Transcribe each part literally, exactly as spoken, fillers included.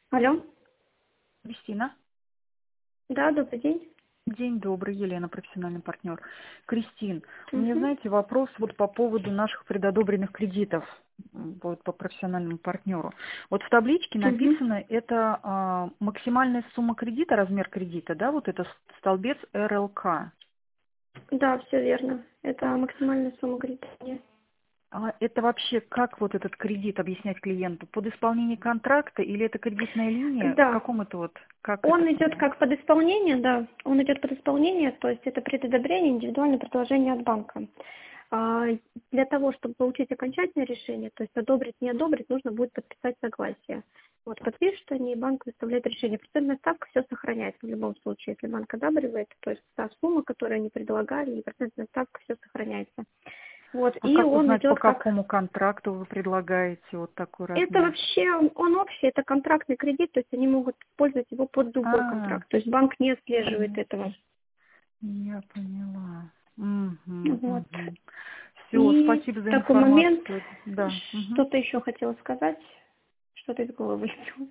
Алло. Кристина. Да, добрый день. День добрый, Елена, профессиональный партнер. Кристин, у меня, Угу. знаете, вопрос вот по поводу наших предодобренных кредитов м, вот по профессиональному партнеру. Вот в табличке Угу. написано, это а, максимальная сумма кредита, размер кредита, да, вот это с- столбец эр эл ка. Да, все верно. Это максимальная сумма кредитования. А это вообще как вот этот кредит объяснять клиенту? Под исполнение контракта или это кредитная линия? В Да. каком это вот, как это Он идет понять? как под исполнение, да. Он идет под исполнение, то есть это предодобрение, индивидуальное предложение от банка. А, Для того, чтобы получить окончательное решение, то есть одобрить, не одобрить, нужно будет подписать согласие. Вот подпишут они, и банк выставляет решение. Процентная ставка все сохраняется в любом случае. Если банк одабривает, то есть та сумма, которую они предлагали, и процентная ставка все сохраняется. Вот, А и как он узнать, по идет как... какому контракту вы предлагаете вот такой Это размер? вообще, он общий, это контрактный кредит, то есть они могут использовать его под любой А, контракт. То есть банк не отслеживает поняла. этого. Я поняла. Угу, Вот. угу. Все, И спасибо за такой момент, информацию. Да. Мгм. что-то еще хотела сказать, что-то из головы вылетело.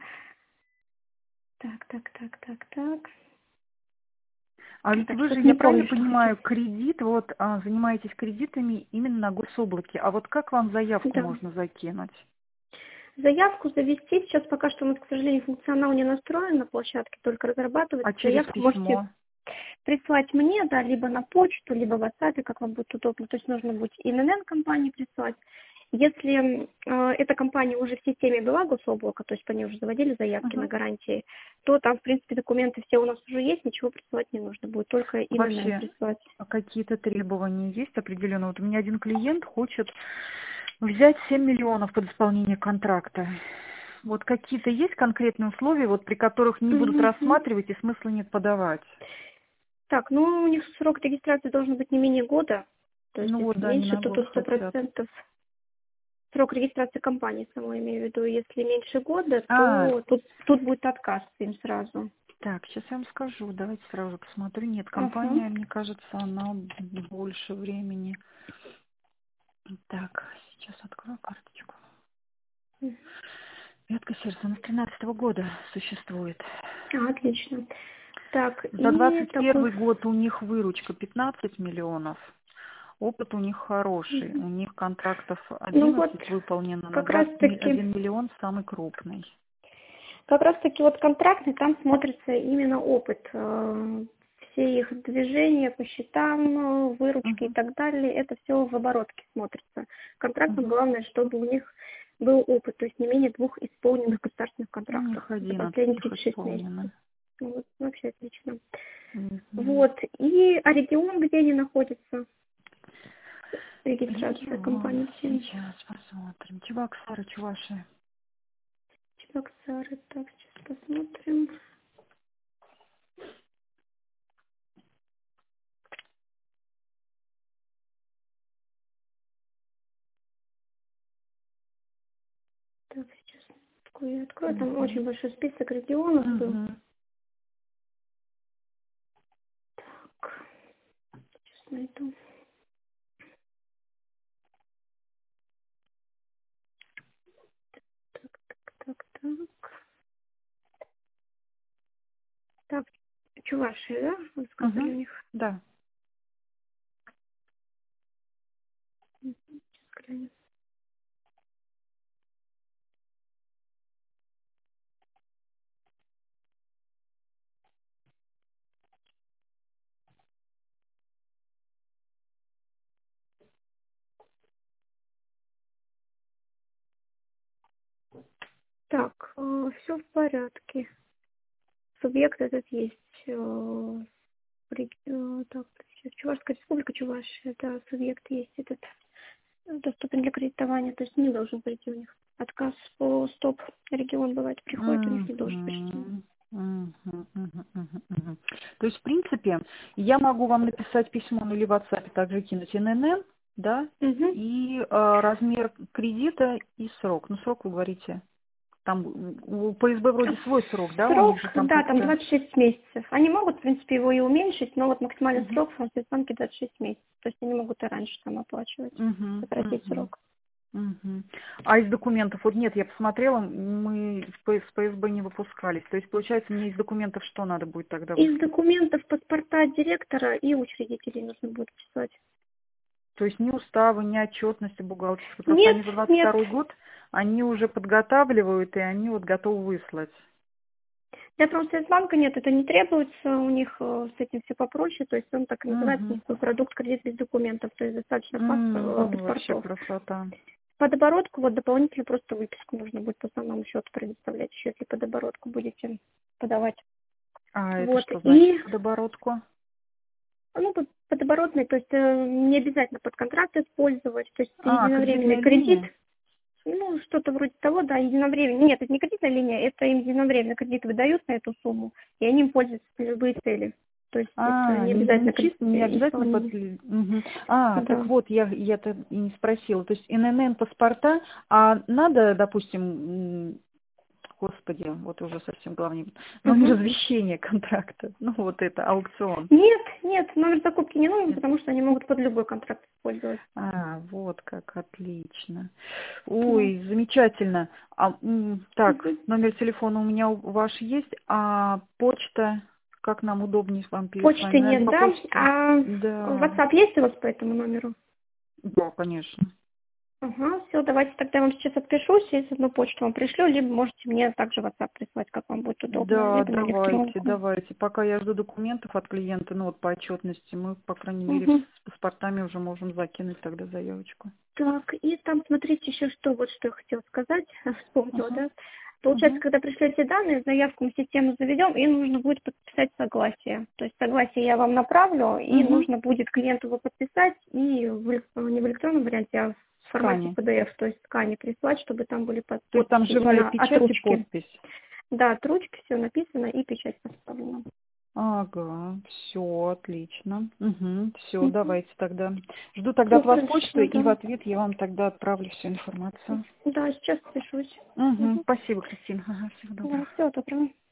Так, так, так, так, так. А ведь Так, вы же, что-то я не правильно помню, что хотела. понимаю, кредит, вот а, занимаетесь кредитами именно на гособлаке. А вот как вам заявку Да. можно закинуть? Заявку завести, сейчас пока что у нас, к сожалению, функционал не настроен на площадке, только А разрабатывается. через Заявку можете письмо? прислать мне, да, либо на почту, либо в WhatsApp, как вам будет удобно. То есть нужно будет и эн эн эн компании прислать. Если э, эта компания уже в системе была гособлака, то есть по ней уже заводили заявки на Мгм. гарантии, то там, в принципе, документы все у нас уже есть, ничего присылать не нужно будет, только и эн эн эн Вообще, присылать. а какие-то требования есть определенные? Вот у меня один клиент хочет взять семь миллионов под исполнение контракта. Вот какие-то есть конкретные условия, вот при которых не будут Мгм. рассматривать и смысла нет подавать? Так, ну у них срок регистрации должен быть не менее года, то есть Ну вот, если да, они меньше, на то год тут сто хотят. процентов срок регистрации компании, самой имею в виду. Если меньше года, А, то тут, тут будет отказ им сразу. так, сейчас я вам скажу, давайте сразу посмотрю. Нет, Ага. компания, мне кажется, она больше времени. Так, сейчас открою карточку. Ветка сердца, она с тринадцатого года существует. А, отлично. Так, За и двадцать такой... первый год у них выручка пятнадцать миллионов. Опыт у них хороший. У них контрактов Ну вот, одиннадцать выполнено на как раз двадцать таки, один миллион, самый крупный. как раз таки вот контрактный, там смотрится именно опыт. э, Все их движения по счетам, э, выручки и Угу, так далее, это все в оборотке смотрится. Контрактным угу. главное, чтобы у них был опыт, то есть не менее двух исполненных государственных У контрактов них за одиннадцать последние их тридцать шесть месяцев. исполнено. Ну вот, вообще отлично. Мгм. Вот, и а регион, где они находятся, регистрация Регион. компании всеми. Сейчас посмотрим. Чебоксары, Чуваши. Чебоксары, так, сейчас посмотрим. Так, сейчас такой я открою. Там Угу. очень большой список регионов был. Угу. Так, сейчас найду. Так, так, так. Так, Чувашия, да? Вы сказали Угу. у них. Да. Мгм, сейчас глянем. Так, все в порядке. Субъект этот есть. э, в реги- э, так, сейчас Чувашская республика, Чувашия, да, субъект есть этот. Доступен для кредитования, то есть не должен прийти у них. Отказ по стоп регион бывает приходит, у них не должен прийти. Мгм. Мгм, мгм, мгм, мгм. То есть, в принципе, я могу вам написать письмо ну, или в WhatsApp, также кинуть эн эн эн, да, Угу. и а, размер кредита и срок. Ну, срок вы говорите, там у пэ эс бэ вроде свой срок, да, у них Срок, же там да, там как-то... двадцать шесть месяцев. Они могут, в принципе, его и уменьшить, но вот максимальный Мгм, срок в банке двадцать шесть месяцев. То есть они могут и раньше там оплачивать, мгм, сократить мгм, срок. Мгм. А из документов, вот нет, я посмотрела, мы в П- с П С Б не выпускались. То есть, получается, мне из документов что надо будет тогда Из выслать? документов паспорта директора и учредителей нужно будет писать. То есть ни уставы, ни отчетности бухгалтерской. Просто Нет, они за двадцать нет. второй год, они уже подготавливают, и они вот готовы выслать. Для Промсвязьбанка нет, это не требуется, у них э, с этим все попроще, то есть он так и называется, Угу. низкий продукт кредит без документов, то есть достаточно паспорт, М, вообще паспортов. красота. Под оборотку вот дополнительно просто выписку нужно будет по самому счету предоставлять, еще если под оборотку будете подавать. А это Вот, что значит и под оборотку? ну, под, под оборотный, то есть э, не обязательно под контракт использовать, то есть А, единовременный кредитная кредит, линия? ну, что-то вроде того, да, единовременно. Нет, это не кредитная линия, это им единовременно кредит выдают на эту сумму, и они им пользуются на любые цели. То есть это А, не не, не обязательно кредит чисто, не обязательно под... исполнение. Мгм. А, так Да. вот, я, я-то и не спросила. То есть Н Н Н паспорта, а надо, допустим, м, господи, вот уже совсем главное, номер Мгм. извещения контракта. Ну, вот это, аукцион. Нет, нет, номер закупки не нужен, Нет. потому что они могут под любой контракт использовать. А, вот как, отлично. Да. Ой, замечательно. А, м, так, Мгм. номер телефона у меня у- ваш есть, а почта, как нам удобнее с вами с вами? Почты Наверное, нет, по да? почте. А Да, WhatsApp есть у вас по этому номеру? да, конечно. Ага, все, давайте тогда я вам сейчас отпишусь, и одну почту вам пришлю, либо можете мне также WhatsApp прислать, как вам будет удобно, Да, либо на давайте, электронку. давайте. Пока я жду документов от клиента, ну вот по отчетности, мы, по крайней мере, Угу. с паспортами уже можем закинуть тогда заявочку. Так, и там, смотрите, еще что, вот что я хотела сказать, вспомнила, Ага, да? Получается, ага. когда пришлете данные, заявку мы в систему заведем, и нужно будет подписать согласие. То есть согласие я вам направлю, и Угу. нужно будет клиенту его подписать, и в элек- не в электронном варианте, а в формате Скане. P D F, то есть в скане прислать, чтобы там были под- То есть там подписи живая именно от печать и ручки. подпись. Да, от ручки все написано и печать поставлена. Ага, все, отлично. Угу, все, Мгм. давайте тогда. Жду тогда Все от вас почту, хорошо, и в да. ответ я вам тогда отправлю всю информацию. Да, сейчас спешусь. Угу, Угу. спасибо, Кристина. Ага, всего Да, доброго. всего доброго.